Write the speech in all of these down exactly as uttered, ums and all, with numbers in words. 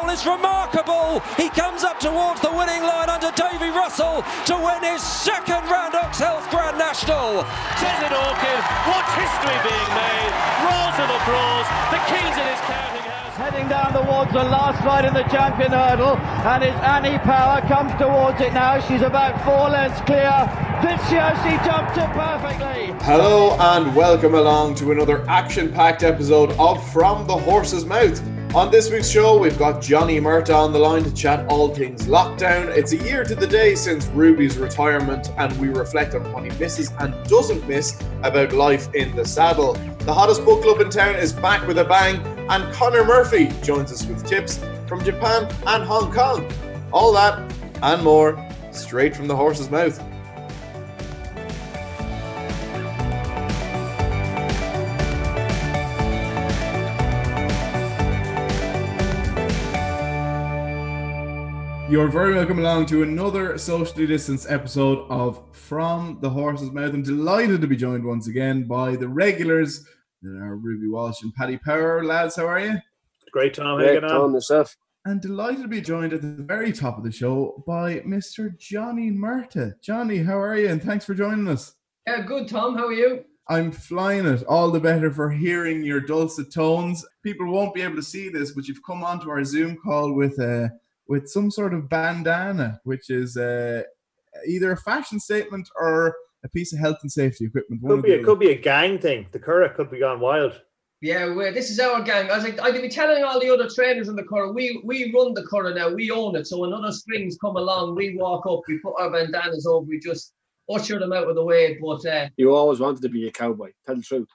is remarkable. He comes up towards the winning line under Davy Russell to win his second Randox Health Grand National. Desmond Orchid, watch history being made. Rolls of applause. The King's in his counting house. Heading down towards the last ride in the champion hurdle, and it's Annie Power comes towards it now. She's about four lengths clear. This year she jumped it perfectly. Hello and welcome along to another action-packed episode of From the Horse's Mouth. On this week's show, we've got Johnny Murtagh on the line to chat all things lockdown. It's a year to the day since Ruby's retirement, and we reflect on what he misses and doesn't miss about life in the saddle. The hottest book club in town is back with a bang, and Conor Murphy joins us with tips from Japan and Hong Kong. All that and more, straight from the horse's mouth. You're very welcome along to another socially distanced episode of From the Horse's Mouth. I'm delighted to be joined once again by the regulars, uh, Ruby Walsh and Paddy Power. Lads, how are you? Great, Tom. How you getting on? Yourself. And delighted to be joined at the very top of the show by Mister Johnny Murtagh. Johnny, how are you? And thanks for joining us. Yeah, good, Tom. How are you? I'm flying it. All the better for hearing your dulcet tones. People won't be able to see this, but you've come onto our Zoom call with a... Uh, with some sort of bandana, which is uh, either a fashion statement or a piece of health and safety equipment. Could be, it could be a gang thing. The Curragh could be gone wild. Yeah, we're, this is our gang. I was like, I could be telling all the other trainers in the Curragh, we we run the Curragh now, we own it. So when other springs come along, we walk up, we put our bandanas over, we just usher them out of the way. But uh, you always wanted to be a cowboy. Tell the truth.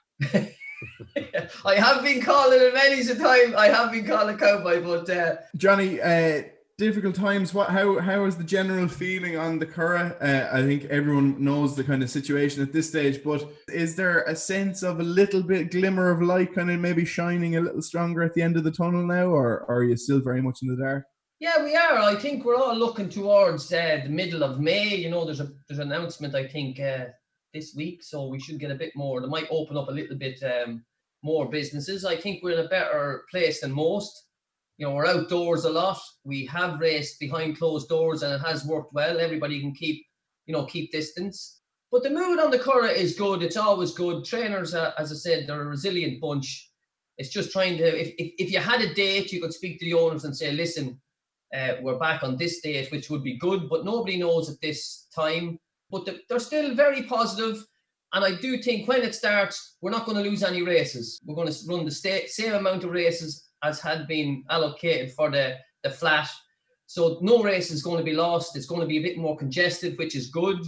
I have been calling it many a time. I have been called a cowboy, but uh, Johnny. Uh, Difficult times. What? How? How is the general feeling on the Curragh? Uh, I think everyone knows the kind of situation at this stage, but is there a sense of a little bit glimmer of light, kind of maybe shining a little stronger at the end of the tunnel now, or, or are you still very much in the dark? Yeah, we are. I think we're all looking towards uh, the middle of May. You know, there's a there's an announcement I think uh, this week, so we should get a bit more. They might open up a little bit um, more businesses. I think we're in a better place than most. You know, we're outdoors a lot. We have raced behind closed doors and it has worked well. Everybody can keep, you know, keep distance. But the mood on the Curragh is good. It's always good. Trainers, uh, as I said, they're a resilient bunch. It's just trying to, if, if, if you had a date, you could speak to the owners and say, listen, uh, we're back on this date, which would be good, but nobody knows at this time. But the, they're still very positive. And I do think when it starts, we're not going to lose any races. We're going to run the sta- same amount of races as had been allocated for the, the flat. So no race is going to be lost. It's going to be a bit more congested, which is good.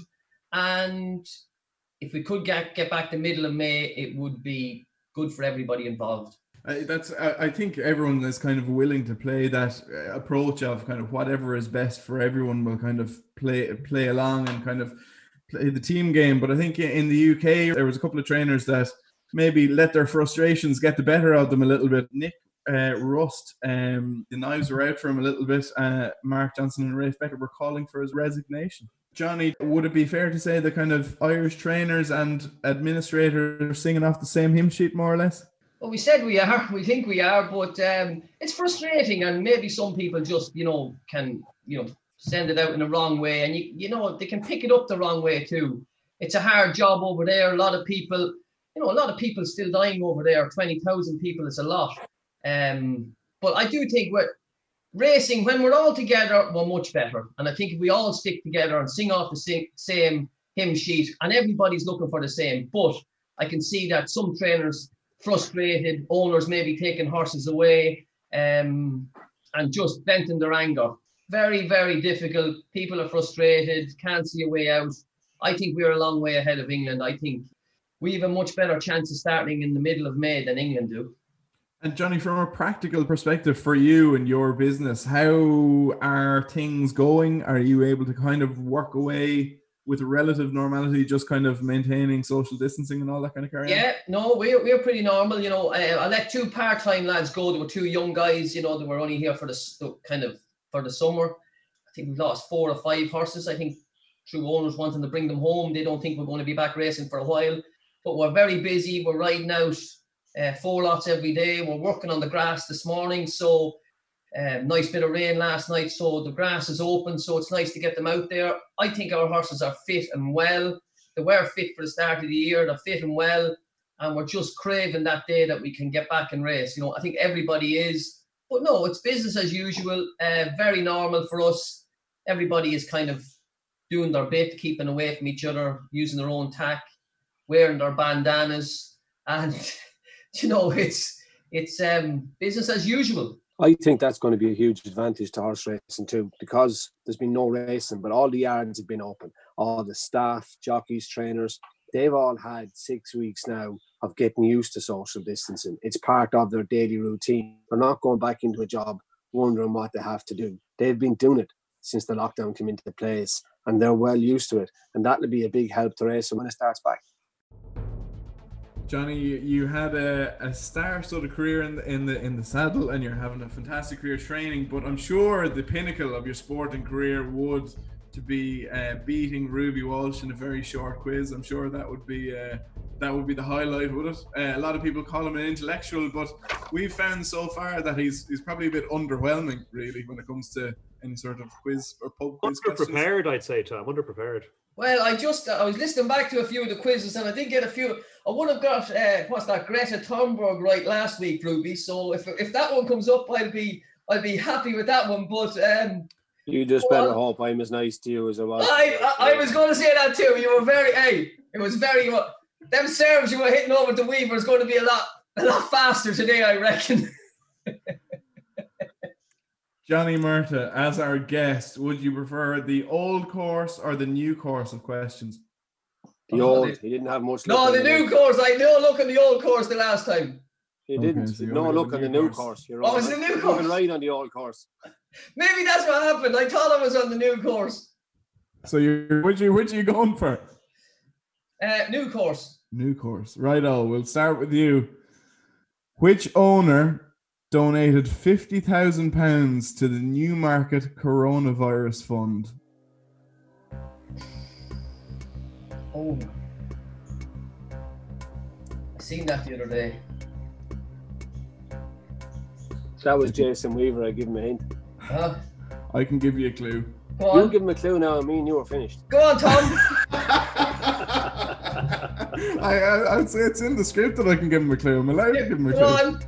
And if we could get, get back to middle of May, it would be good for everybody involved. Uh, that's. Uh, I think everyone is kind of willing to play that uh, approach of kind of whatever is best for everyone will kind of play play along and kind of play the team game. But I think in the U K, there was a couple of trainers that maybe let their frustrations get the better of them a little bit. Nick Uh, Rust, um, the knives were out for him a little bit. Uh, Mark Johnson and Rafe Beckett were calling for his resignation. Johnny, would it be fair to say the kind of Irish trainers and administrators are singing off the same hymn sheet more or less? Well, we said we are. We think we are, but um, it's frustrating, and maybe some people just, you know, can, you know, send it out in the wrong way, and you, you know, they can pick it up the wrong way too. It's a hard job over there. A lot of people, you know, a lot of people still dying over there. twenty thousand people is a lot. Um, but I do think we're racing, when we're all together, we're much better. And I think if we all stick together and sing off the same, same hymn sheet, and everybody's looking for the same. But I can see that some trainers frustrated, owners maybe taking horses away, um, and just venting their anger. Very, very difficult. People are frustrated, can't see a way out. I think we're a long way ahead of England. I think we have a much better chance of starting in the middle of May than England do. And Johnny, from a practical perspective for you and your business, how are things going? Are you able to kind of work away with relative normality, just kind of maintaining social distancing and all that kind of carry on? Yeah, no, we're, we're pretty normal. You know, uh, I let two part-time lads go. There were two young guys, you know, that were only here for the kind of for the summer. I think we've lost four or five horses. I think through owners wanting to bring them home. They don't think we're going to be back racing for a while. But we're very busy. We're riding out uh, four lots every day. We're working on the grass this morning. So Um, nice bit of rain last night, so the grass is open, so it's nice to get them out there. I think our horses are fit and well. They were fit for the start of the year. They're fit and well, and we're just craving that day that we can get back and race. You know, I think everybody is, but no, it's business as usual. Uh, very normal for us. Everybody is kind of doing their bit, keeping away from each other, using their own tack, wearing their bandanas, and you know, it's it's um, business as usual. I think that's going to be a huge advantage to horse racing too, because there's been no racing, but all the yards have been open. All the staff, jockeys, trainers, they've all had six weeks now of getting used to social distancing. It's part of their daily routine. They're not going back into a job wondering what they have to do. They've been doing it since the lockdown came into place, and they're well used to it. And that'll be a big help to racing when it starts back. Johnny, you, you had a, a star-studded career in the, in the in the saddle, and you're having a fantastic career training. But I'm sure the pinnacle of your sporting career would to be uh, beating Ruby Walsh in a very short quiz. I'm sure that would be uh, that would be the highlight, would it? Uh, a lot of people call him an intellectual, but we've found so far that he's he's probably a bit underwhelming, really, when it comes to any sort of quiz or pub quiz. Underprepared, I'd say, Tom. Underprepared. Well, I just, I was listening back to a few of the quizzes, and I did get a few. I would have got, uh, what's that, Greta Thunberg right last week, Ruby. So if if that one comes up, I'll be I'll be happy with that one. But um, you just well, better hope I'm as nice to you as I was. I I, I was going to say that too. You were very, hey, it was very, them serves you were hitting over the Weaver is going to be a lot, a lot faster today, I reckon. Johnny Murtagh, as our guest, would you prefer the old course or the new course of questions? The old. He didn't have much. No, the new course. I no look on the old course the last time. He didn't. Okay, so no look on the new course. You're oh, it's the new course. You're right on the old course. Maybe that's what happened. I thought I was on the new course. So you're which you which are you going for? Uh, new course. New course. Righto. We'll start with you. Which owner donated fifty thousand pounds to the Newmarket Coronavirus Fund? Oh, I seen that the other day. That was Jason Weaver. I give him a hint. Huh? I can give you a clue. Go on. You give him a clue now. I mean, you were finished. Go on, Tom. I, I I'd say it's in the script that I can give him a clue. I'm allowed yeah, to give him a clue. Go on.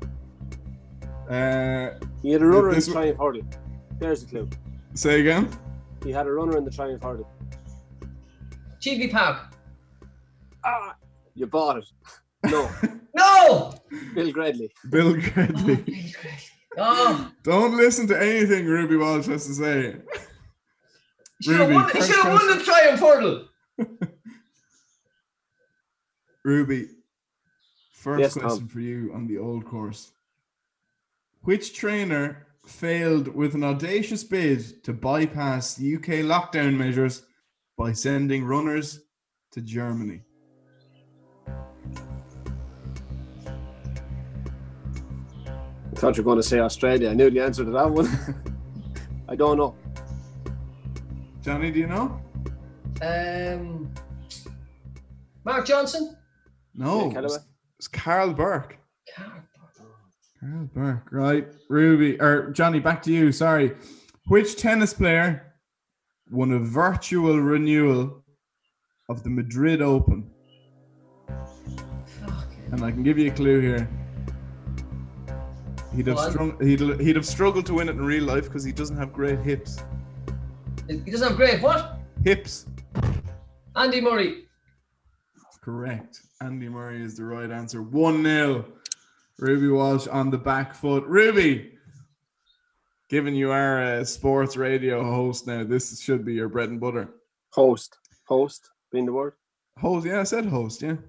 Uh, he had a runner this in the Triumph Hurling. There's the clue. Say again? He had a runner in the Triumph Hurling. G V Park. Ah, you bought it. No. No! Bill Gredley. Bill Gredley. Oh, Bill Gredley. Oh. Don't listen to anything Ruby Walsh has to say. Should have won, won the Triumph Hurdle. Ruby, first yes, question Tom. for you on the old course. Which trainer failed with an audacious bid to bypass the U K lockdown measures by sending runners to Germany? I thought you were going to say Australia. I knew the answer to that one. I don't know. Johnny, do you know? Um, Mark Johnson? No, yeah, it's, it's Carl Burke. Carl Burke. Carl Burke, right. Ruby, or Johnny, back to you. Sorry. Which tennis player won a virtual renewal of the Madrid Open? Fucking. And I can give you a clue here. He'd have, strung, he'd, he'd have struggled to win it in real life because he doesn't have great hips. He doesn't have great what? Hips. Andy Murray. Correct. Andy Murray is the right answer. one nil. Ruby Walsh on the back foot. Ruby, given you are a sports radio host now, this should be your bread and butter. Host. Host being the word? Host, yeah, I said host, yeah.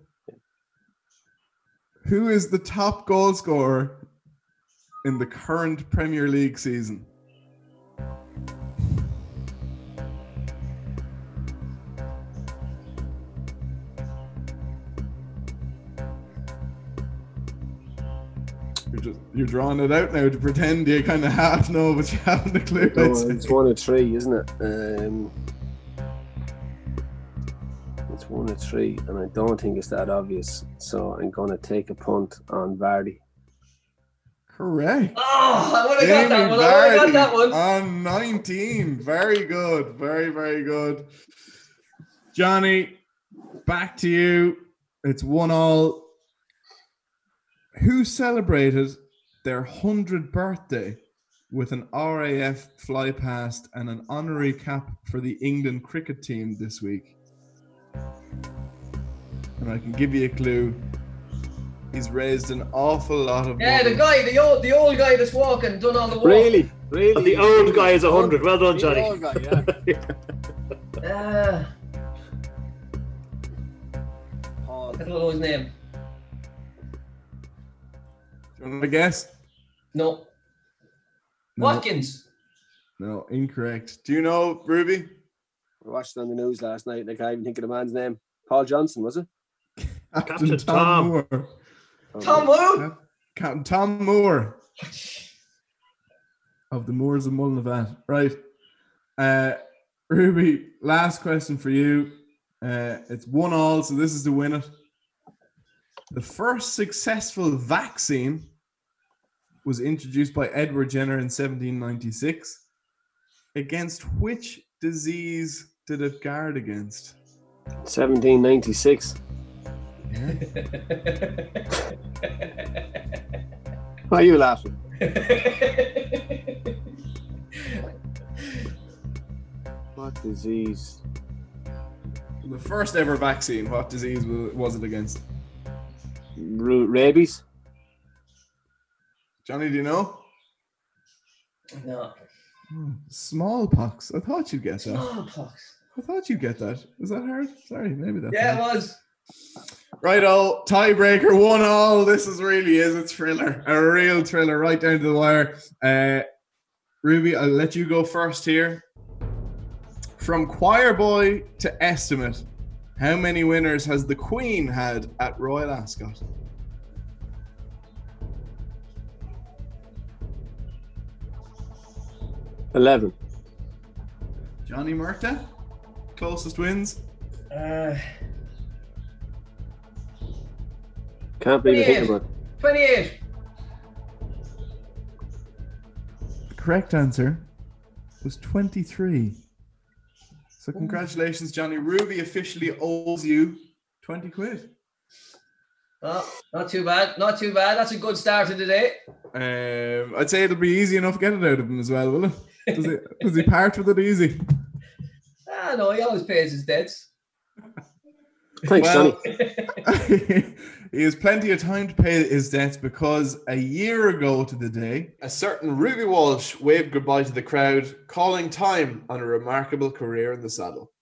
Who is the top goal scorer in the current Premier League season? You're just you're drawing it out now to pretend you kind of half know, but you haven't a clue. No, it's one of three, isn't it? Um, it's one of three, and I don't think it's that obvious. So I'm going to take a punt on Vardy. Correct. Oh, I would have got that one. I would have got that one. On nineteen. Very good. Very, very good. Johnny, back to you. It's one all. Who celebrated their hundredth birthday with an R A F fly past and an honorary cap for the England cricket team this week? And I can give you a clue. He's raised an awful lot of Yeah, money. the guy, the old, the old guy that's walking, done all the work. Really, really. The old guy is a hundred. Well done, The Johnny. old guy, yeah. Uh, Paul. I don't know his name. Do you want to guess? No. No. Watkins. No, incorrect. Do you know, Ruby? I watched it on the news last night and I can't even think of the man's name. Paul Johnson, was it? Captain, Captain Tom, Tom. Moore. Tom who? Captain Tom Moore of the Moors of Mullinavat. Right. Uh, Ruby, last question for you. Uh, it's one all, so this is to win it. The first successful vaccine was introduced by Edward Jenner in seventeen ninety-six. Against which disease did it guard against? seventeen ninety-six. Why are you laughing? What disease? The first ever vaccine, what disease wa- was it against? R- rabies? Johnny, do you know? No. Smallpox. I thought you'd get that. Smallpox. I thought you'd get that. Was that hard? Sorry, maybe that's Yeah, hard. it was. Right, all tiebreaker, one all. This is really is a thriller, a real thriller, right down to the wire. Uh, Ruby, I'll let you go first here. From choir boy to estimate, how many winners has the Queen had at Royal Ascot? eleven. Johnny Murta, closest wins. Uh, Can't believe I think about it. twenty-eight. The correct answer was twenty-three. So congratulations, Johnny. Ruby officially owes you twenty quid. Oh, not too bad. Not too bad. That's a good start to the day. Um, I'd say it'll be easy enough to get it out of him as well, will it? Does he, does he part with it easy? Ah, no, he always pays his debts. Thanks, Well, Johnny. he has plenty of time to pay his debts because a year ago to the day, a certain Ruby Walsh waved goodbye to the crowd, calling time on a remarkable career in the saddle.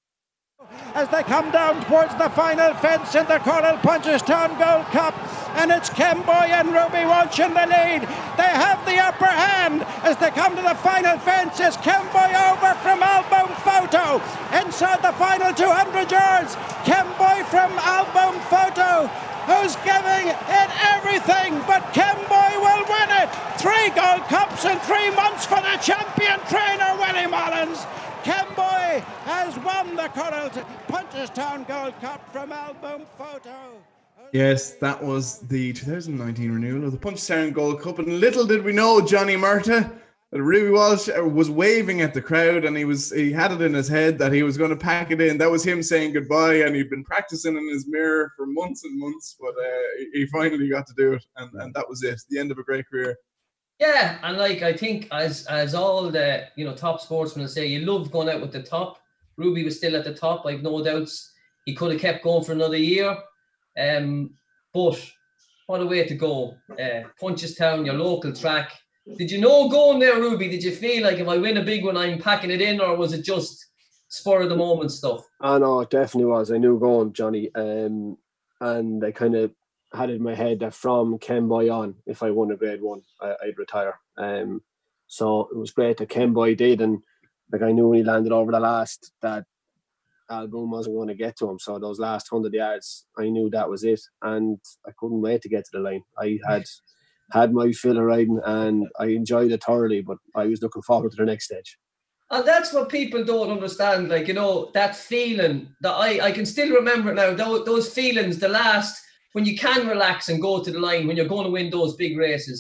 As they come down towards the final fence in the Coral Punchestown Gold Cup, and it's Kemboy and Ruby Walsh in the lead. They have the upper hand as they come to the final fence. It's Kemboy over from Album Photo inside the final two hundred yards. Kemboy from Album Photo, who's giving it everything, but Kemboy will win it. Three Gold Cups in three months for the champion trainer Willie Mullins. Kemboy has won the Coral Punchestown Gold Cup from Album Photo. Yes, that was the two thousand nineteen renewal of the Punchestown Gold Cup, and little did we know, Johnny Murta, that Ruby Walsh was waving at the crowd, and he was he had it in his head that he was going to pack it in. That was him saying goodbye, and he'd been practicing in his mirror for months and months, but uh, he finally got to do it, and, and that was it, the end of a great career. Yeah, and like I think as as all the you know top sportsmen say, you love going out with the top. Ruby was still at the top. I've no doubts he could have kept going for another year. Um, but what a way to go! Uh, Punchestown, your local track. Did you know going there, Ruby? Did you feel like if I win a big one, I'm packing it in, or was it just spur of the moment stuff? Oh no, it definitely was. I knew going, Johnny, um, and I kind of had it in my head that from Kemboy on, if I won a grade one, I, I'd retire. Um, so it was great that Kemboy did, and like I knew when he landed over the last that Album wasn't going to get to him. So those last hundred yards, I knew that was it, and I couldn't wait to get to the line. I had had my fill of riding, and I enjoyed it thoroughly. But I was looking forward to the next stage. And that's what people don't understand. Like, you know, that feeling that I, I can still remember it now. Those, those feelings, the last, when you can relax and go to the line, when you're going to win those big races.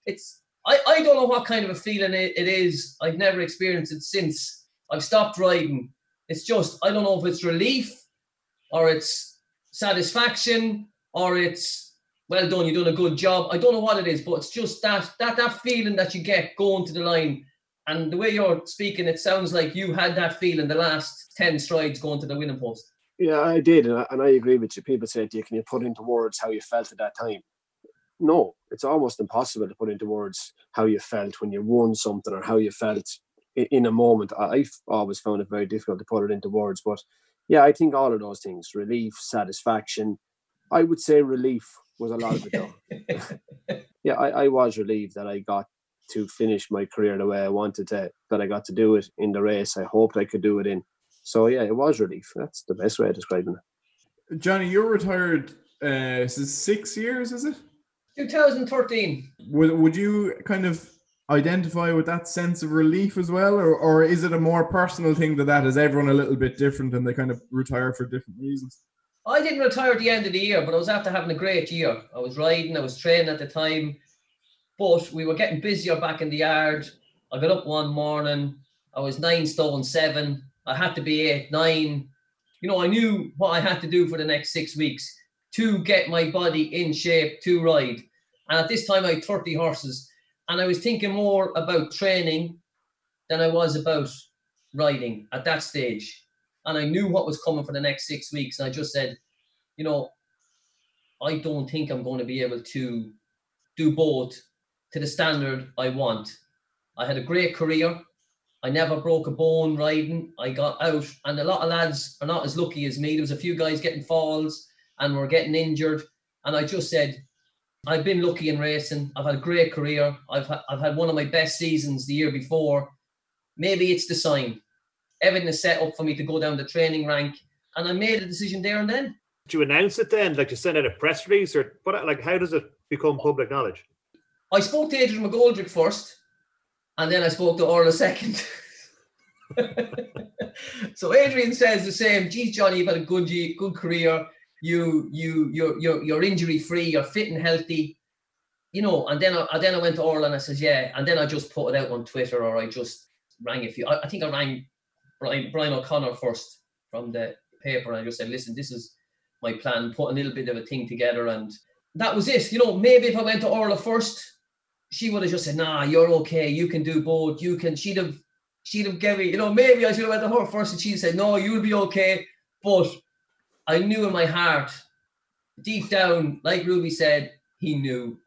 it's I, I don't know what kind of a feeling it, it is. I've never experienced it since I've stopped riding. It's just, I don't know if it's relief or it's satisfaction or it's, well done, you've done a good job. I don't know what it is, but it's just that that that feeling that you get going to the line. And the way you're speaking, it sounds like you had that feeling the last ten strides going to the winning post. Yeah, I did, and I, and I agree with you. People say to you, can you put into words how you felt at that time? No, it's almost impossible to put into words how you felt when you won something or how you felt in, in a moment. I've always found it very difficult to put it into words. But yeah, I think all of those things, relief, satisfaction, I would say relief was a lot of it though. yeah, I, I was relieved that I got to finish my career the way I wanted to, that I got to do it in the race I hoped I could do it in. So yeah, it was relief. That's the best way of describing it. Johnny, you're retired uh, since six years, is it? twenty thirteen. Would would you kind of identify with that sense of relief as well, or or is it a more personal thing to that? Is everyone a little bit different and they kind of retire for different reasons? I didn't retire at the end of the year, but I was after having a great year. I was riding, I was training at the time, but we were getting busier back in the yard. I got up one morning, I was nine stone seven. I had to be eight, nine. You know, I knew what I had to do for the next six weeks to get my body in shape to ride. And at this time, I had thirty horses. And I was thinking more about training than I was about riding at that stage. And I knew what was coming for the next six weeks. And I just said, you know, I don't think I'm going to be able to do both to the standard I want. I had a great career. I never broke a bone riding. I got out, and a lot of lads are not as lucky as me. There was a few guys getting falls and were getting injured. And I just said, I've been lucky in racing. I've had a great career. I've, ha- I've had one of my best seasons the year before. Maybe it's the sign. Everything is set up for me to go down the training rank. And I made a decision there and then. Did you announce it then? Like, to send out a press release? Or what? Like, how does it become public knowledge? I spoke to Adrian McGoldrick first. And then I spoke to Orla second. So Adrian says the same. Geez, Johnny, you've had a good good career. You you you're you're you're injury free. You're fit and healthy. You know. And then I then I went to Orla and I said, yeah. And then I just put it out on Twitter, or I just rang a few. I, I think I rang Brian Brian O'Connor first from the paper, and I just said, listen, this is my plan. Put a little bit of a thing together, and that was it. You know, maybe if I went to Orla first, she would have just said, nah, you're okay. You can do both. You can, she'd have, she'd have given me, you know, maybe I should have went to her first and she'd said, no, you'll be okay. But I knew in my heart, deep down, like Ruby said, he knew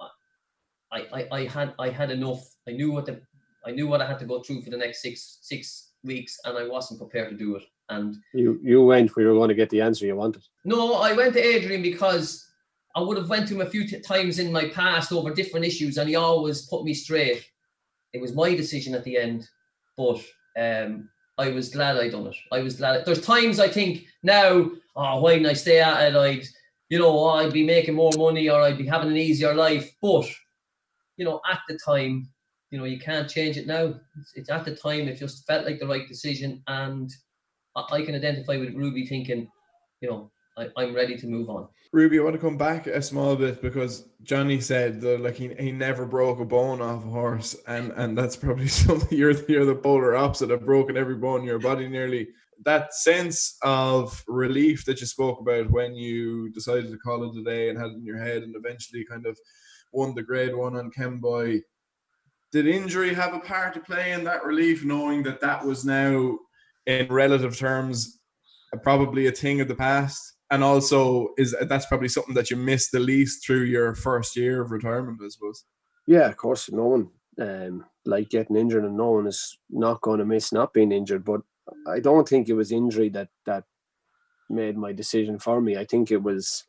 I, I, I had, I had enough. I knew what the, I knew what I had to go through for the next six, six weeks and I wasn't prepared to do it. And you, you went where you were going to get the answer you wanted. No, I went to Adrian because I would have went to him a few t- times in my past over different issues, and he always put me straight. It was my decision at the end, but um, I was glad I done it. I was glad. There's times I think now, oh, why didn't I stay at it? I'd, you know, oh, I'd be making more money or I'd be having an easier life. But, you know, at the time, you know, you can't change it now. It's, it's at the time, it just felt like the right decision, and I, I can identify with Ruby thinking, you know, I, I'm ready to move on. Ruby, I want to come back a small bit because Johnny said that like he, he never broke a bone off a horse, and, and that's probably something you're you're the polar opposite of broken every bone in your body nearly. That sense of relief that you spoke about when you decided to call it a day and had it in your head and eventually kind of won the grade one on Kemboy. Did injury have a part to play in that relief, knowing that that was now in relative terms probably a thing of the past? And also, is that's probably something that you missed the least through your first year of retirement, I suppose. Yeah, of course. No one um, like getting injured, and no one is not going to miss not being injured. But I don't think it was injury that that made my decision for me. I think it was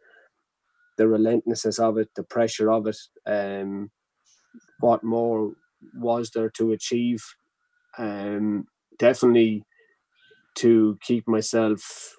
the relentlessness of it, the pressure of it. Um, what more was there to achieve? Um, definitely to keep myself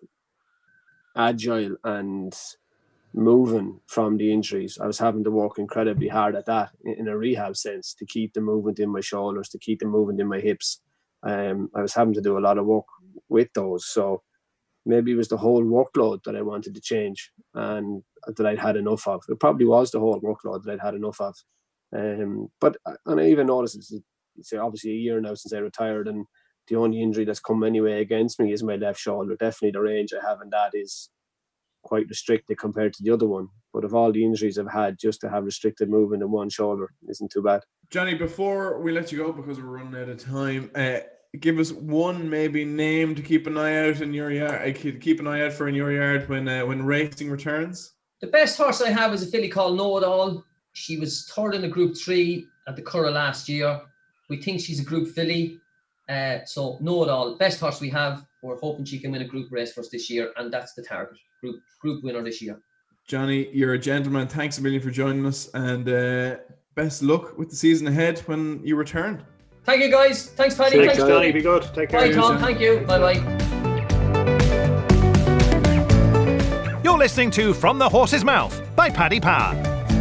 agile and moving from the injuries. I was having to work incredibly hard at that in a rehab sense, to keep the movement in my shoulders, to keep the movement in my hips. Um, I was having to do a lot of work with those. So maybe it was the whole workload that I wanted to change and that I'd had enough of. It probably was the whole workload that I'd had enough of. Um, but and I even noticed it's, it's obviously a year now since I retired, and the only injury that's come anyway against me is my left shoulder. Definitely the range I have in that is quite restricted compared to the other one. But of all the injuries I've had, just to have restricted movement in one shoulder isn't too bad. Johnny, before we let you go, because we're running out of time, uh, give us one maybe name to keep an eye out in your yard. Keep an eye out for in your yard when uh, when racing returns. The best horse I have is a filly called Know It All. She was third in the Group Three at the Curragh last year. We think she's a Group filly. Uh, so Know It All, best horse we have. We're hoping she can win a group race for us this year, and that's the target. Group group winner this year. Johnny, you're a gentleman. Thanks a million for joining us, and uh, best luck with the season ahead when you return. Thank you, guys. Thanks, Paddy. Thanks, Thanks, Johnny. Be good. Take care. Bye, Tom. Thank you. Bye-bye. You're listening to From the Horse's Mouth by Paddy Power.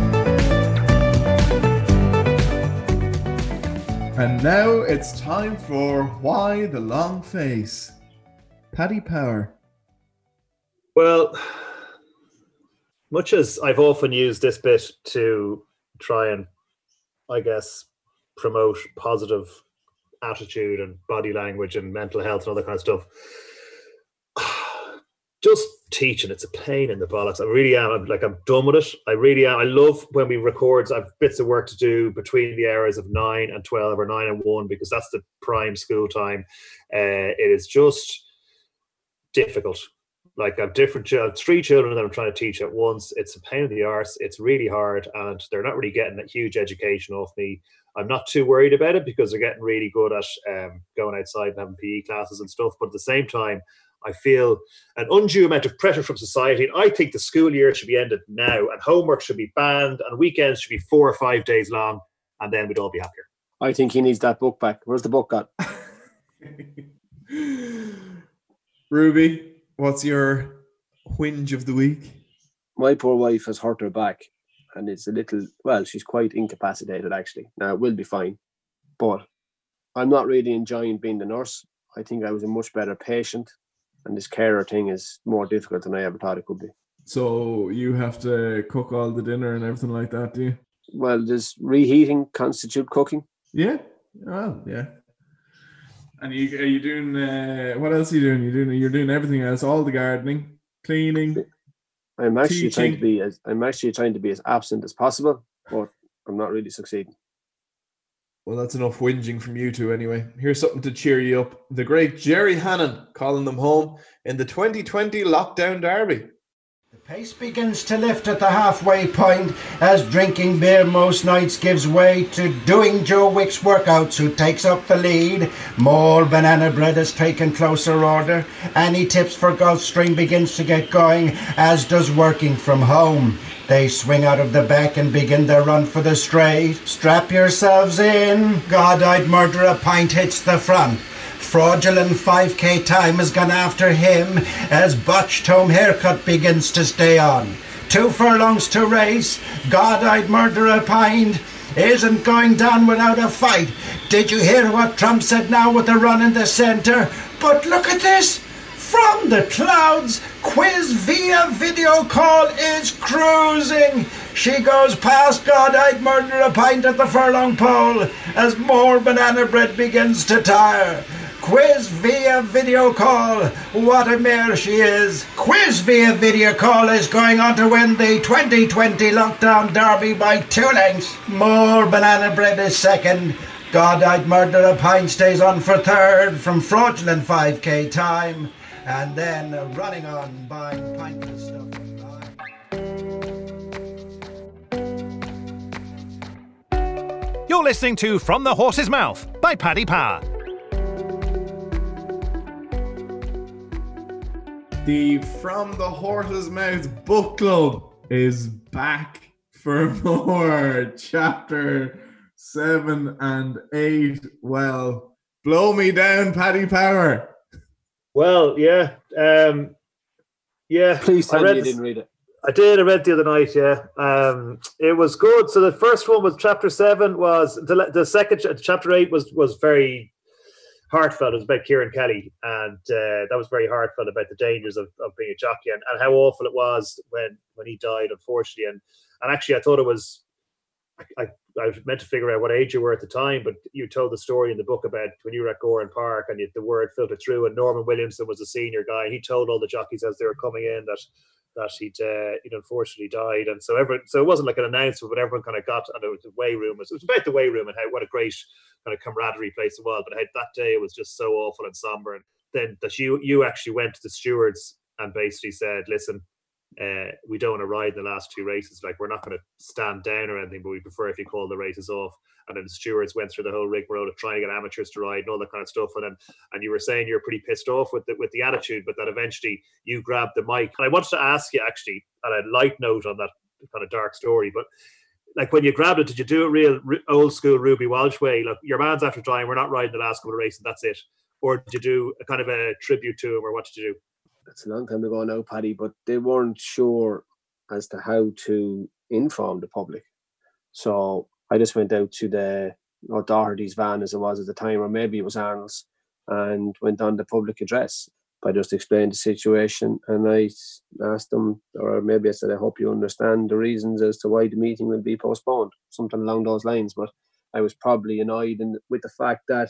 And now it's time for Why the Long Face. Paddy Power. Well, much as I've often used this bit to try and, I guess, promote positive attitude and body language and mental health and all that kind of stuff, just teaching, it's a pain in the bollocks. I really am. I'm like, I'm done with it. I really am. I love when we record. I have bits of work to do between the hours of nine and twelve or nine and one, because that's the prime school time. Uh, it is just difficult. Like, I've different ch- three children that I'm trying to teach at once. It's a pain in the arse. It's really hard, and they're not really getting a huge education off me. I'm not too worried about it because they're getting really good at um, going outside and having P E classes and stuff. But at the same time, I feel an undue amount of pressure from society. And I think the school year should be ended now, and homework should be banned, and weekends should be four or five days long, and then we'd all be happier. I think he needs that book back. Where's the book got? Ruby, what's your whinge of the week? My poor wife has hurt her back, and it's a little, well, she's quite incapacitated actually. Now, it will be fine, but I'm not really enjoying being the nurse. I think I was a much better patient, and this carer thing is more difficult than I ever thought it could be. So you have to cook all the dinner and everything like that, do you? Well, does reheating constitute cooking? Yeah. Well, yeah. And you, are you doing, uh, what else are you doing? You're doing, you're doing everything else, all the gardening, cleaning, I'm actually teaching. trying to be as I'm actually trying to be as absent as possible, but I'm not really succeeding. Well, that's enough whinging from you two anyway. Here's something to cheer you up. The great Jerry Hannon calling them home in the twenty twenty lockdown derby. The pace begins to lift at the halfway point as drinking beer most nights gives way to doing Joe Wick's workouts, who takes up the lead. More banana bread is taken closer order. Any tips for Gulfstream begins to get going, as does working from home. They swing out of the back and begin their run for the straight. Strap yourselves in. God, I'd murder a pint hits the front. Fraudulent five K time has gone after him as botched home haircut begins to stay on. Two furlongs to race. God, I'd murder a pint isn't going down without a fight. Did you hear what Trump said now with the run in the centre? But look at this. From the clouds, Quiz via video call is cruising. She goes past God, I'd murder a pint at the furlong pole as more banana bread begins to tire. Quiz via video call, what a mare she is. Quiz via video call is going on to win the twenty twenty lockdown derby by two lengths. More banana bread is second. God, I'd murder a pint stays on for third from fraudulent five K time. And then uh, running on by pint of stuff. You're listening to From the Horse's Mouth by Paddy Power. The From the Horse's Mouth book club is back for more. Chapter seven and eight. Well, blow me down, Paddy Power. Well, yeah. Um, yeah. Please tell I read me you this- didn't read it. I did. I read the other night. Yeah, um, it was good. So the first one was chapter seven. Was the the second chapter eight was was very heartfelt. It was about Kieran Kelly, and uh, that was very heartfelt about the dangers of, of being a jockey and, and how awful it was when when he died, unfortunately. And and actually, I thought it was. I, I I was meant to figure out what age you were at the time, but you told the story in the book about when you were at Goran Park and you, the word filtered through, and Norman Williamson was the senior guy. He told all the jockeys as they were coming in that that he'd uh, he'd unfortunately died, and so everyone, so it wasn't like an announcement, but everyone kind of got, and it was the weigh room. It was about the weigh room and how what a great kind of camaraderie place it was. But how that day it was just so awful and somber, and then that you you actually went to the stewards and basically said, listen, uh, we don't want to ride the last two races. Like, we're not going to stand down or anything, but we prefer if you call the races off. And then the stewards went through the whole rigmarole of trying to get amateurs to ride and all that kind of stuff. And then, and you were saying you were pretty pissed off with the, with the attitude, but that eventually you grabbed the mic. And I wanted to ask you, actually, on a light note on that kind of dark story, but like, when you grabbed it, did you do it real old school Ruby Walsh way? Look, your man's after dying, we're not riding the last couple of races, that's it. Or did you do a kind of a tribute to him, or what did you do? It's a long time ago now, Paddy, but they weren't sure as to how to inform the public. So I just went out to the or Doherty's van, as it was at the time, or maybe it was Arnold's, and went on the public address. I just explained the situation, and I asked them, or maybe I said, I hope you understand the reasons as to why the meeting will be postponed, something along those lines. But I was probably annoyed in, with the fact that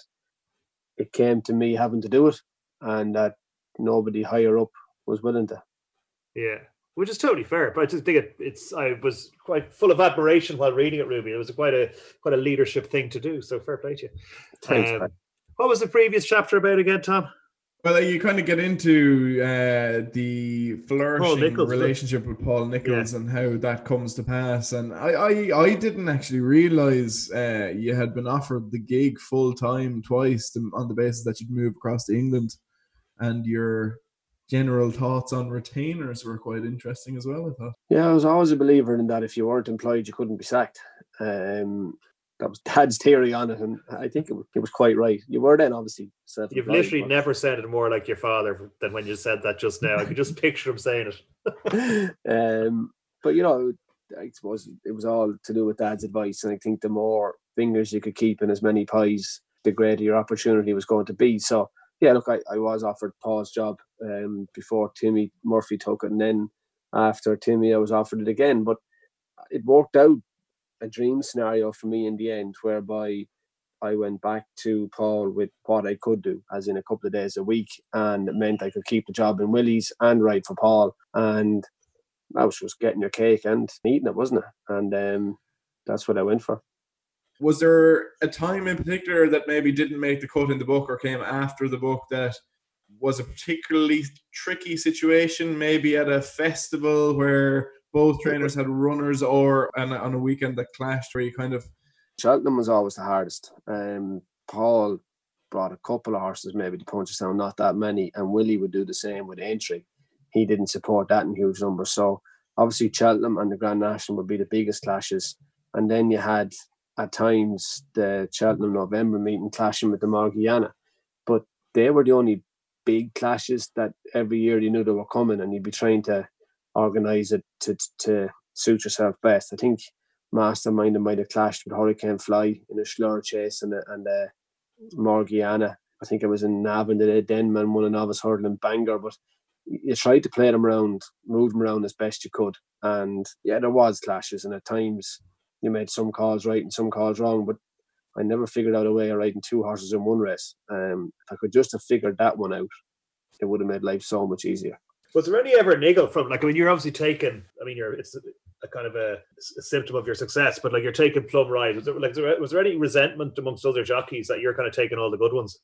it came to me having to do it, and that nobody higher up was willing to. Yeah, which is totally fair. But I just think it, it's. I was quite full of admiration while reading it, Ruby. It was a quite a quite a leadership thing to do. So fair play to you. Thanks. Um, what was the previous chapter about again, Tom? Well, you kind of get into uh, the flourishing Nichols, relationship with Paul Nicholls, yeah, and how that comes to pass. And I, I, I didn't actually realise uh, you had been offered the gig full time twice to, on the basis that you'd move across to England. And your general thoughts on retainers were quite interesting as well, I thought. Yeah, I was always a believer in that if you weren't employed, you couldn't be sacked. Um, that was Dad's theory on it, and I think it was, it was quite right. You were then obviously self-employed. You've literally but... never sounded more like your father than when you said that just now. I could just picture him saying it. um, but, you know, I suppose it was all to do with Dad's advice, and I think the more fingers you could keep in as many pies, the greater your opportunity was going to be. So, yeah, look, I, I was offered Paul's job um, before Timmy Murphy took it, and then after Timmy, I was offered it again. But it worked out a dream scenario for me in the end, whereby I went back to Paul with what I could do, as in a couple of days a week, and it meant I could keep the job in Willys and ride for Paul. And that was just getting your cake and eating it, wasn't it? And um, that's what I went for. Was there a time in particular that maybe didn't make the cut in the book or came after the book that was a particularly tricky situation, maybe at a festival where both trainers had runners, or on a, on a weekend that clashed where you kind of... Cheltenham was always the hardest. Um, Paul brought a couple of horses maybe to Punchestown, not that many, and Willie would do the same with Aintree. He didn't support that in huge numbers. So obviously Cheltenham and the Grand National would be the biggest clashes. And then you had, at times, the Cheltenham November meeting clashing with the Morgiana. But they were the only big clashes that every year you knew they were coming, and you'd be trying to organise it to to suit yourself best. I think Mastermind might have clashed with Hurricane Fly in a Schlur chase and a, and a Morgiana. I think it was in Navan the Denman won a novice hurdle in Bangor, but you tried to play them around, move them around as best you could. And yeah, there was clashes, and at times you made some calls right and some calls wrong, but I never figured out a way of riding two horses in one race. Um, if I could just have figured that one out, it would have made life so much easier. Was there any ever niggle from, like, I mean, you're obviously taking, I mean, you're it's a, a kind of a, a symptom of your success, but like you're taking plum rides. Was there, like, was there, was there any resentment amongst other jockeys that you're kind of taking all the good ones?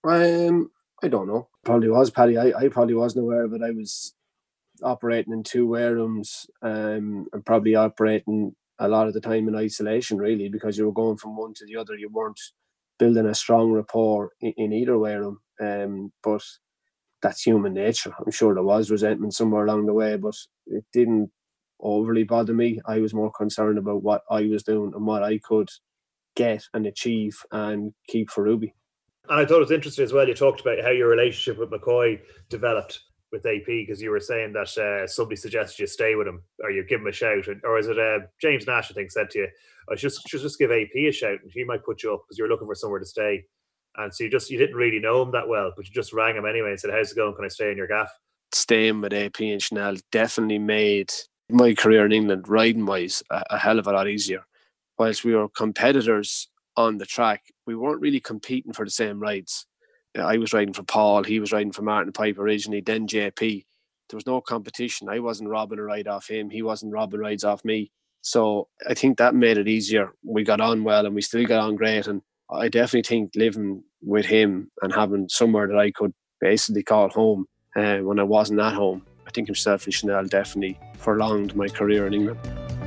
Um, I don't know. Probably was, Paddy. I, I probably wasn't aware of it. I was operating in two wear rooms um, and probably operating a lot of the time in isolation, really, because you were going from one to the other. You weren't building a strong rapport in, in either wear room. Um, but that's human nature. I'm sure there was resentment somewhere along the way, but it didn't overly bother me. I was more concerned about what I was doing and what I could get and achieve and keep for Ruby. And I thought it was interesting as well, you talked about how your relationship with McCoy developed with A P, because you were saying that uh, somebody suggested you stay with him, or you give him a shout, or is it uh, James Nash, I think, said to you, I should just, just give A P a shout and he might put you up because you're looking for somewhere to stay. And so you just you didn't really know him that well, but you just rang him anyway and said, how's it going? Can I stay in your gaff? Staying with A P and Chanel definitely made my career in England, riding-wise, a, a hell of a lot easier. whilst we were competitors on the track, we weren't really competing for the same rides. I was riding for Paul, he was riding for Martin Pipe originally, then J P. There was no competition. I wasn't robbing a ride off him, he wasn't robbing rides off me. So I think that made it easier. We got on well and we still got on great. And I definitely think living with him and having somewhere that I could basically call home uh, when I wasn't at home, I think himself and Chanel definitely prolonged my career in England.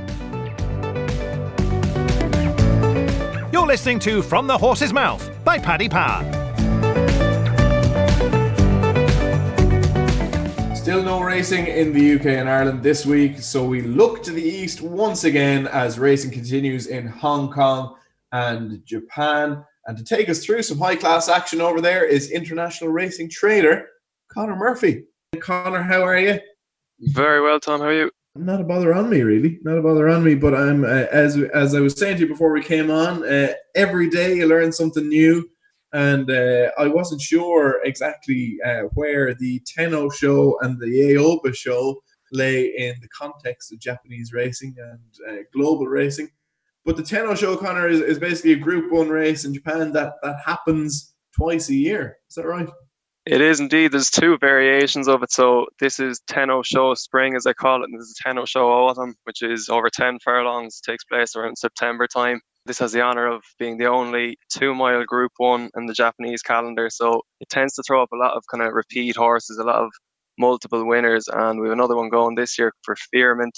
You're listening to From the Horse's Mouth by Paddy Power. Still no racing in the U K and Ireland this week, so we look to the east once again as racing continues in Hong Kong and Japan. And to take us through some high-class action over there is international racing trader Conor Murphy. Conor, how are you? Very well, Tom. How are you? Not a bother on me, really. Not a bother on me, but I'm uh, as as I was saying to you before we came on, uh, every day you learn something new. And uh, I wasn't sure exactly uh, where the Tenno show and the Aoba show lay in the context of Japanese racing and uh, global racing. But the Tenno show, Conor, is, is basically a Group one race in Japan that, that happens twice a year. Is that right? It is indeed. There's two variations of it. So this is Tenno show spring, as I call it, and this is Tenno show autumn, which is over ten furlongs, takes place around September time. This has the honour of being the only two-mile Group one in the Japanese calendar, so it tends to throw up a lot of kind of repeat horses, a lot of multiple winners, and we have another one going this year for Fearment.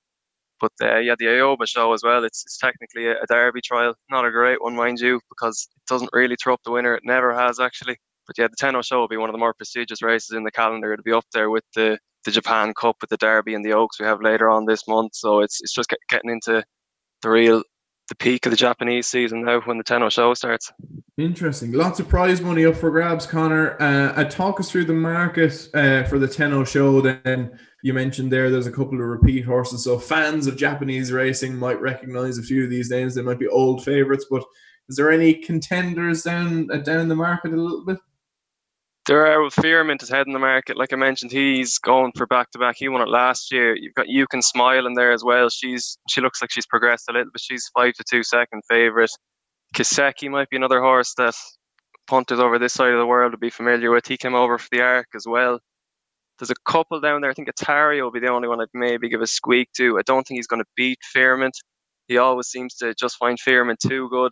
But uh, yeah, the Aoba show as well, it's, it's technically a, a derby trial, not a great one, mind you, because it doesn't really throw up the winner, it never has actually. But yeah, the Tenno show will be one of the more prestigious races in the calendar. It'll be up there with the, the Japan Cup, with the Derby and the Oaks we have later on this month, so it's it's just get, getting into the real the peak of the Japanese season now when the Tenno show starts. Interesting. Lots of prize money up for grabs, Conor. Uh, uh, talk us through the market uh, for the Tenno show. Then you mentioned there there's a couple of repeat horses, so fans of Japanese racing might recognise a few of these names. They might be old favourites, but is there any contenders down uh, down the market a little bit? There are. Fearment is heading the market. Like I mentioned, he's going for back-to-back. He won it last year. You've got You Can Smile in there as well. She's She looks like she's progressed a little bit. She's five to two second favourite. Kiseki might be another horse that punters over this side of the world would be familiar with. He came over for the Arc as well. There's a couple down there. I think Atari will be the only one I'd maybe give a squeak to. I don't think he's going to beat Fearment. He always seems to just find Fearment too good.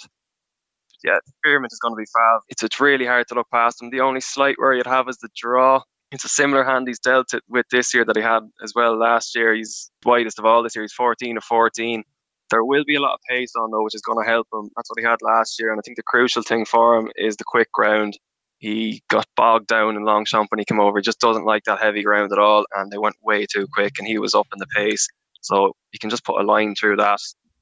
Yeah, Fearment is going to be fab. It's, it's really hard to look past him. The only slight worry you'd have is the draw. It's a similar hand he's dealt it with this year that he had as well last year. He's widest of all this year. He's fourteen to fourteen. There will be a lot of pace on though, which is going to help him. That's what he had last year. And I think the crucial thing for him is the quick ground. He got bogged down in Longchamp when he came over. He just doesn't like that heavy ground at all. And they went way too quick and he was up in the pace. So you can just put a line through that.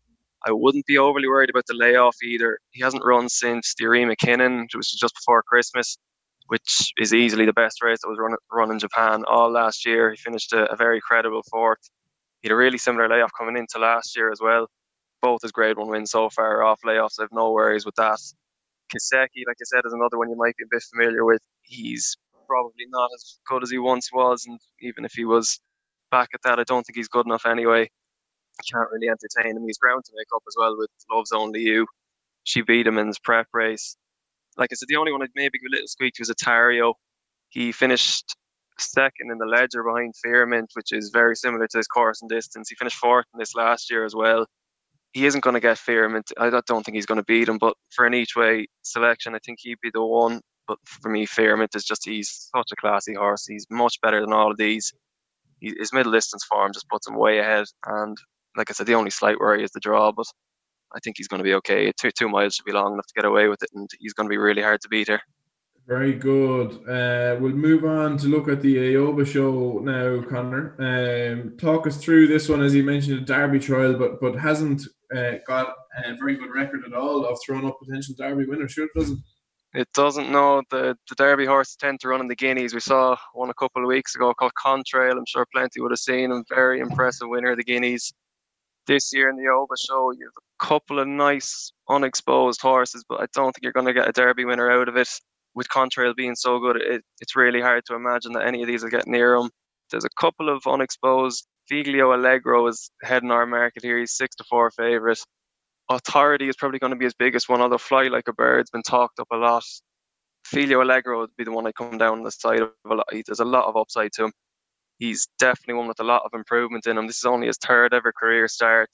I wouldn't be overly worried about the layoff either. He hasn't run since the Arima Kinnan, which was just before Christmas, which is easily the best race that was run, run in Japan all last year. He finished a, a very credible fourth. He had a really similar layoff coming into last year as well. Both his grade one wins so far off layoffs. I have no worries with that. Kiseki, like I said, is another one you might be a bit familiar with. He's probably not as good as he once was, and even if he was back at that, I don't think he's good enough anyway. Can't really entertain him. He's ground to make up as well with Love's Only You. She beat him in his prep race. Like I said, the only one I'd maybe give a little squeak to was Atario. He finished second in the Ledger behind Fearment, which is very similar to his course and distance. He finished fourth in this last year as well. He isn't going to get Fearment. I don't think he's going to beat him, but for an each way selection, I think he'd be the one. But for me, Fearment is just, he's such a classy horse. He's much better than all of these. He, his middle distance form just puts him way ahead. And like I said, the only slight worry is the draw, but I think he's going to be okay. Two, two miles should be long enough to get away with it, and he's going to be really hard to beat here. Very good. Uh, we'll move on to look at the Aoba show now, Conor. Um, talk us through this one, as you mentioned, a Derby trial, but but hasn't uh, got a very good record at all of throwing up potential Derby winners. Sure, it doesn't. It doesn't, no. The, the Derby horses tend to run in the Guineas. We saw one a couple of weeks ago called Contrail. I'm sure plenty would have seen him. Very impressive winner of the Guineas. This year in the Aoba show, you have a couple of nice unexposed horses, but I don't think you're going to get a Derby winner out of it. With Contrail being so good, it, it's really hard to imagine that any of these will get near him. There's a couple of unexposed. Figlio Allegro is heading our market here. He's six to four favourite. Authority is probably going to be his biggest one, although Fly Like a Bird's been talked up a lot. Filio Allegro would be the one I come down on the side of a lot. There's a lot of upside to him. He's definitely one with a lot of improvement in him. This is only his third ever career start.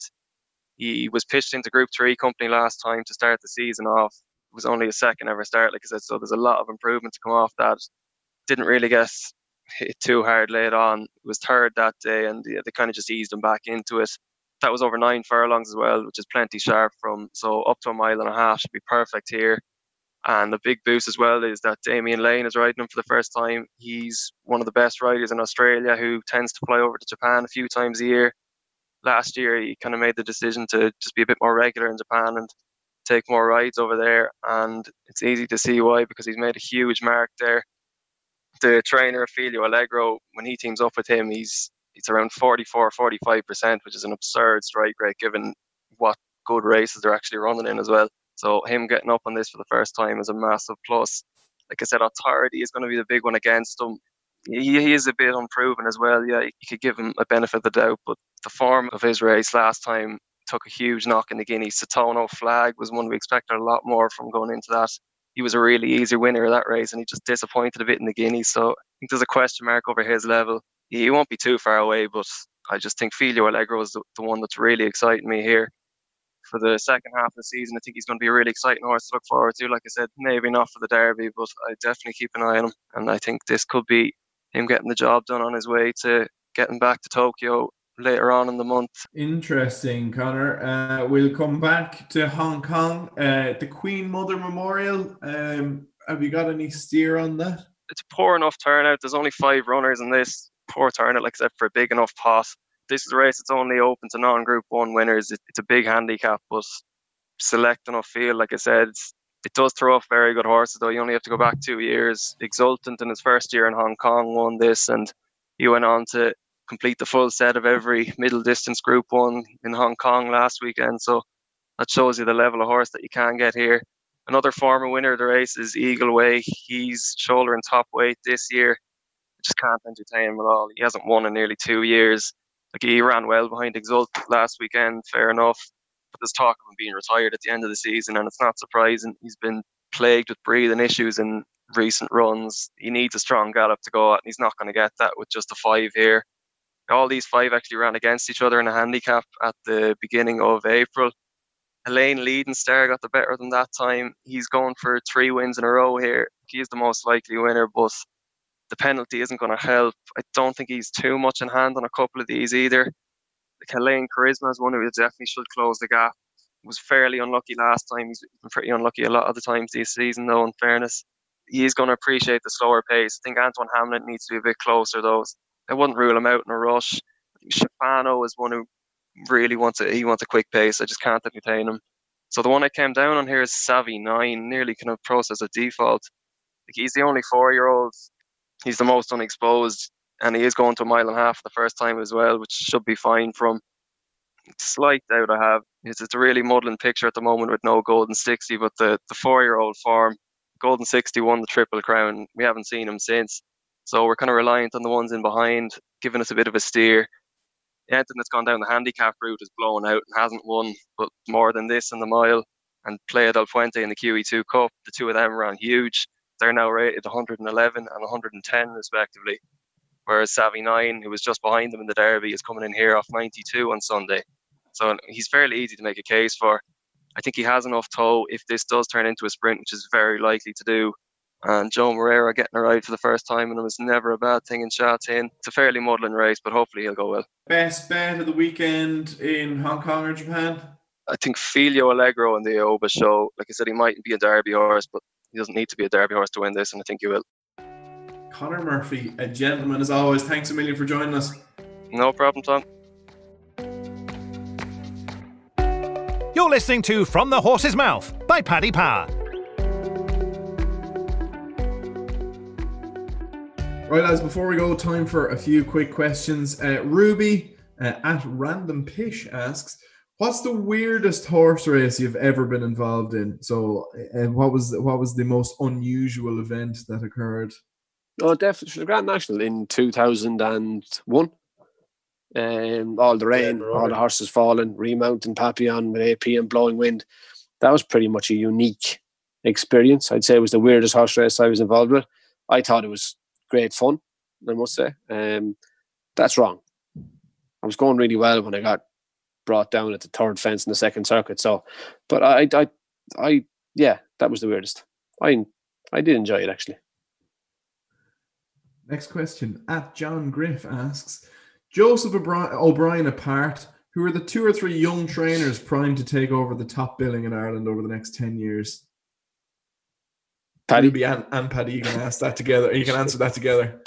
He was pitched into Group three company last time to start the season off. It was only his second ever start, like I said, so there's a lot of improvement to come off that. Didn't really get hit too hard late on. It was third that day, and they, they kind of just eased him back into it. That was over nine furlongs as well, which is plenty sharp from. So up to a mile and a half should be perfect here. And the big boost as well is that Damien Lane is riding him for the first time. He's one of the best riders in Australia who tends to fly over to Japan a few times a year. Last year, he kind of made the decision to just be a bit more regular in Japan and take more rides over there. And it's easy to see why, because he's made a huge mark there. The trainer, Filio Allegro, when he teams up with him, he's it's around forty-four, forty-five percent, which is an absurd strike rate given what good races they're actually running in as well. So him getting up on this for the first time is a massive plus. Like I said, Authority is going to be the big one against him. He, he is a bit unproven as well. Yeah, you could give him a benefit of the doubt, but the form of his race last time took a huge knock in the Guineas. Satono Flag was one we expected a lot more from going into that. He was a really easy winner of that race, and he just disappointed a bit in the Guineas. So I think there's a question mark over his level. He won't be too far away, but I just think Filio Allegro is the, the one that's really exciting me here. For the second half of the season, I think he's going to be a really exciting horse to look forward to. Like I said, maybe not for the Derby, but I definitely keep an eye on him. And I think this could be him getting the job done on his way to getting back to Tokyo later on in the month. Interesting, Conor. Uh, we'll come back to Hong Kong. Uh, the Queen Mother Memorial. Um, have you got any steer on that? It's a poor enough turnout. There's only five runners in this. Poor turnout, like I said, for a big enough pot. This is a race that's only open to non-Group one winners. It, it's a big handicap, but select enough field. Like I said, it does throw off very good horses, though. You only have to go back two years. Exultant in his first year in Hong Kong won this, and he went on to complete the full set of every middle distance Group one in Hong Kong last weekend. So that shows you the level of horse that you can get here. Another former winner of the race is Eagle Way. He's shouldering top weight this year. I just can't entertain him at all. He hasn't won in nearly two years. Like, he ran well behind Exultant last weekend, fair enough. But there's talk of him being retired at the end of the season, and it's not surprising. He's been plagued with breathing issues in recent runs. He needs a strong gallop to go at, and he's not going to get that with just a five here. All these five actually ran against each other in a handicap at the beginning of April. Elaine Leadenstar got the better of them that time. He's going for three wins in a row here. He's the most likely winner, but the penalty isn't going to help. I don't think he's too much in hand on a couple of these either. Like, Helene Charisma is one who definitely should close the gap. He was fairly unlucky last time. He's been pretty unlucky a lot of the times this season, though, in fairness. He's going to appreciate the slower pace. I think Antoine Hamlin needs to be a bit closer, though. I wouldn't rule him out in a rush. I think Shafano is one who really wants a, he wants a quick pace. I just can't entertain him. So the one I came down on here is Savvy nine, nearly kind of process a default. Like, he's the only four-year-old. He's the most unexposed, and he is going to a mile and a half for the first time as well, which should be fine from. Slight doubt I have is it's a really muddling picture at the moment with no Golden sixty, but the, the four-year-old form, Golden sixty won the Triple Crown. We haven't seen him since. So we're kind of reliant on the ones in behind, giving us a bit of a steer. Anything that's gone down the handicap route is blown out and hasn't won, but more than this in the mile. And Playa del Puente in the Q E two Cup, the two of them ran huge. They're now rated one hundred eleven and one hundred ten respectively. Whereas Savvy nine, who was just behind them in the Derby, is coming in here off ninety-two on Sunday. So he's fairly easy to make a case for. I think he has enough toe if this does turn into a sprint, which is very likely to do. And Joe Moreira getting a ride for the first time, and it was never a bad thing in Sha Tin. It's a fairly muddling race, but hopefully he'll go well. Best bet of the weekend in Hong Kong or Japan? I think Filio Allegro in the Aoba show. Like I said, he mightn't be a Derby horse, but he doesn't need to be a Derby horse to win this, and I think he will. Conor Murphy, a gentleman as always. Thanks a million for joining us. No problem, Tom. You're listening to From the Horse's Mouth by Paddy Power. Right, lads, before we go, time for a few quick questions. Uh, Ruby uh, at Random Pish asks, what's the weirdest horse race you've ever been involved in? So uh, what was what was the most unusual event that occurred? Oh, definitely the Grand National in two thousand one. Um, all the rain, all the horses falling, remounting Papillon with A P and blowing wind. That was pretty much a unique experience. I'd say it was the weirdest horse race I was involved with. I thought it was great fun, I must say. Um, that's wrong. I was going really well when I got brought down at the third fence in the second circuit. So, but I, I, I, yeah, that was the weirdest. I, I did enjoy it actually. Next question. At John Griff asks, Joseph O'Brien apart, who are the two or three young trainers primed to take over the top billing in Ireland over the next ten years? Paddy Ruby and, and Paddy, you can ask that together. You can answer that together.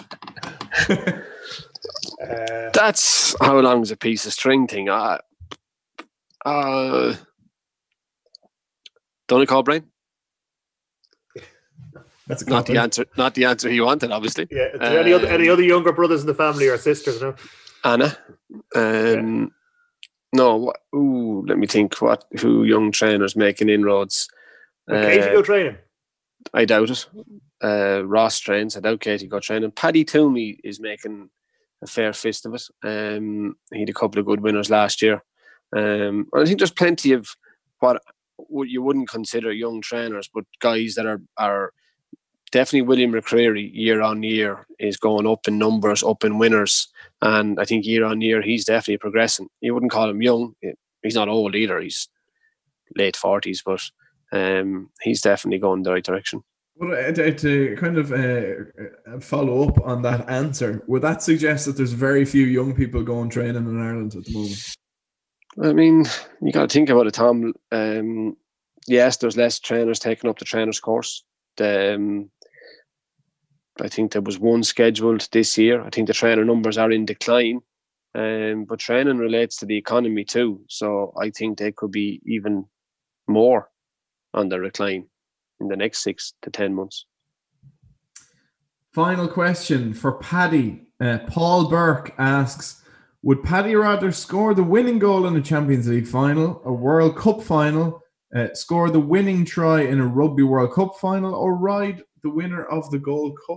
uh, That's how long is a piece of string thing. Uh, uh, Donnacha O'Brien. That's a not the answer. Not the answer he wanted, obviously. Yeah. Are there uh, any other any other younger brothers in the family or sisters? No. Anna. Um, yeah. No. Ooh, let me think. What? Who young trainers making inroads? Will Katie uh, go training? I doubt it. Uh, Ross trains. I doubt Katie go training. Paddy Toomey is making a fair fist of it. Um, he had a couple of good winners last year. Um, I think there's plenty of what you wouldn't consider young trainers, but guys that are are definitely. William McCreary year on year is going up in numbers, up in winners, and I think year on year he's definitely progressing. You wouldn't call him young. He's not old either. He's late forties, but um, he's definitely going the right direction. Well, uh, to, to kind of uh, follow up on that answer, would that suggest that there's very few young people going training in Ireland at the moment? I mean, you got to think about it, Tom. Um, yes, there's less trainers taking up the trainers course. The, um, I think there was one scheduled this year. I think the trainer numbers are in decline, um, but training relates to the economy too. So I think they could be even more on the recline in the next six to ten months. Final question for Paddy. Uh, Paul Burke asks, would Paddy rather score the winning goal in a Champions League final, a World Cup final, uh, score the winning try in a Rugby World Cup final, or ride the winner of the Gold Cup?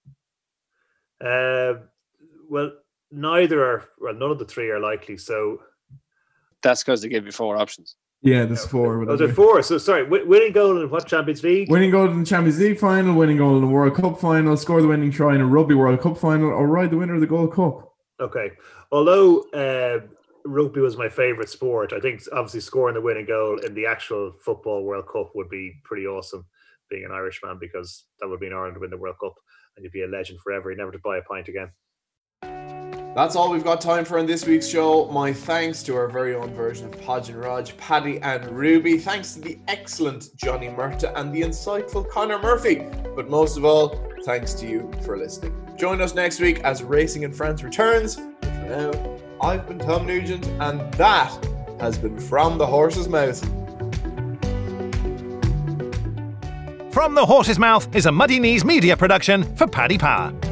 Uh, well, neither are, well, none of the three are likely. So that's because they gave you four options. Yeah, there's four. Oh, there's four. So sorry, winning goal in what Champions League? Winning goal in the Champions League final, winning goal in the World Cup final, score the winning try in a Rugby World Cup final, or ride the winner of the Gold Cup. Okay. Although uh, rugby was my favourite sport, I think obviously scoring the winning goal in the actual Football World Cup would be pretty awesome, being an Irishman, because that would mean Ireland win the World Cup and you'd be a legend forever. You'd never to buy a pint again. That's all we've got time for in this week's show. My thanks to our very own version of Podge and Raj, Paddy and Ruby. Thanks to the excellent Johnny Murtagh and the insightful Conor Murphy. But most of all, thanks to you for listening. Join us next week as Racing in France returns. But for now, I've been Tom Nugent, and that has been From the Horse's Mouth. From the Horse's Mouth is a Muddy Knees media production for Paddy Power.